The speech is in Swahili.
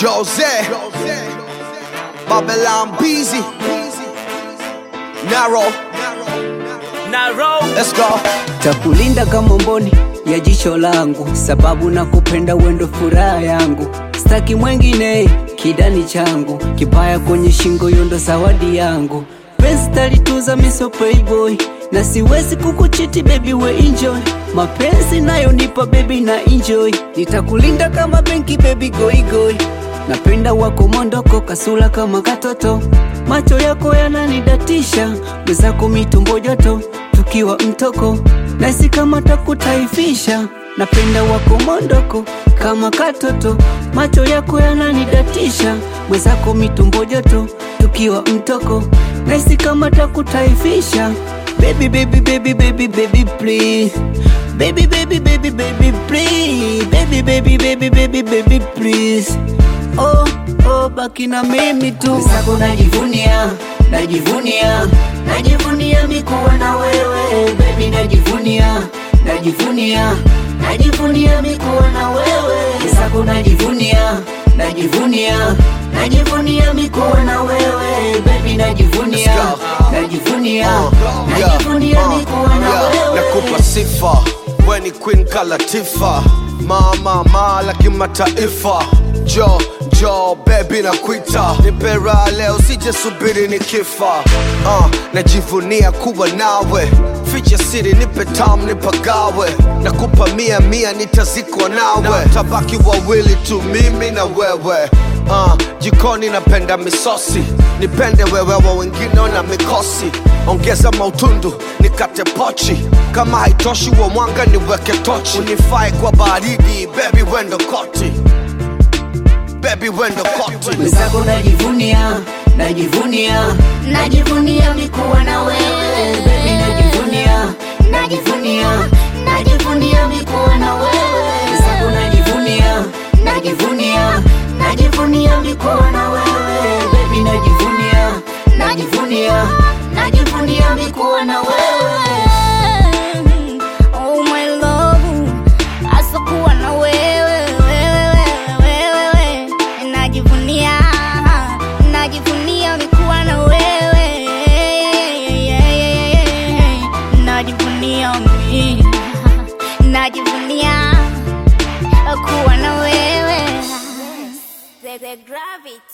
Jose, Babylon Busy, Narrow, let's go. Takulinda kama mboni ya jicho langu, sababu na kupenda wendo furaha yangu. Staki mwengine kidani changu, kibaya kwenye shingo yondo zawadi yangu. Penzi talituza miso playboy, na siwezi kukuchiti baby we enjoy. Mapenzi nayo nipa baby na enjoy, nitakulinda kama benki baby goi goi. Napenda wako mondoko kasula kama katoto, macho yako yananidatisha, mwezako mitumbo joto, tukiwa mtoko, nasi kama takutaifisha. Napenda wako mondoko kama katoto, macho yako yananidatisha, mwezako mitumbo joto, tukiwa mtoko, nasi kama takutaifisha. Baby baby baby baby baby please, baby baby baby baby please, baby baby baby baby baby please. Oh, oh, baki na mimi tu. Mwezako najivunia, najivunia, najivunia mikuwa na wewe. Baby najivunia, najivunia, najivunia mikuwa na wewe. Mwezako najivunia, najivunia, najivunia mikuwa na wewe. Baby najivunia, najivunia, najivunia mikuwa na wewe. Nakupa sifa, we ni queen kalatifa, mama la kimataifa. Jo, baby na kuita, nipera leo sije subiri nikifa. Najivunia kuwa nawe, ficha siri nipe tamu nipagawe. Nakupa mia nitazikwa nawe, tabaki wawili tu mimi na wewe. Jikoni napenda misosi, nipende wewe wa wengine na mikosi. Ongeza mautundu nikate pochi, kama haitoshi wa mwanga niweke tochi. Unifai kwa baridi baby wendo koti, baby wendo koti. Mwezako najivunia, najivunia, najivunia mikuwa na wewe. Baby najivunia, najivunia, najivunia mikuwa na wewe. Mwezako najivunia, najivunia, najivunia mikuwa na wewe. Baby najivunia, najivunia, najivunia mikuwa na wewe. Oh my love, asokuwa na wewe, najivunia, najivunia mikuwa na wewe. Najivunia mimi, najivunia kuwa na wewe. The gravity.